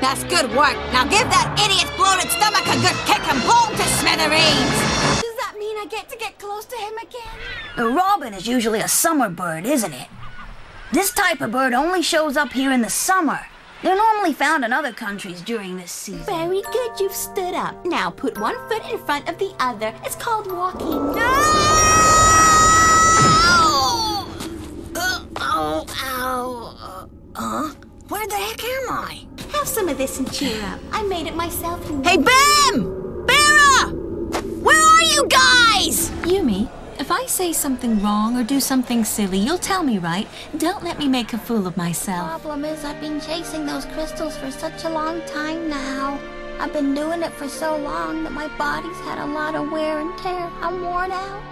That's good work. Now give that idiot's bloated stomach a good kick and blow him to smithereens! Does that mean I get to get close to him again? The robin is usually a summer bird, isn't it? This type of bird only shows up here in the summer. They're normally found in other countries during this season. Very good, you've stood up. Now put one foot in front of the other. It's called walking. Where the heck am I? Have some of this and cheer up. I made it myself. Hey, Bim! Bera! Where are you guys? Yumi, if I say something wrong or do something silly, you'll tell me, right? Don't let me make a fool of myself. Problem is, I've been chasing those crystals for such a long time now. I've been doing it for so long that my body's had a lot of wear and tear. I'm worn out.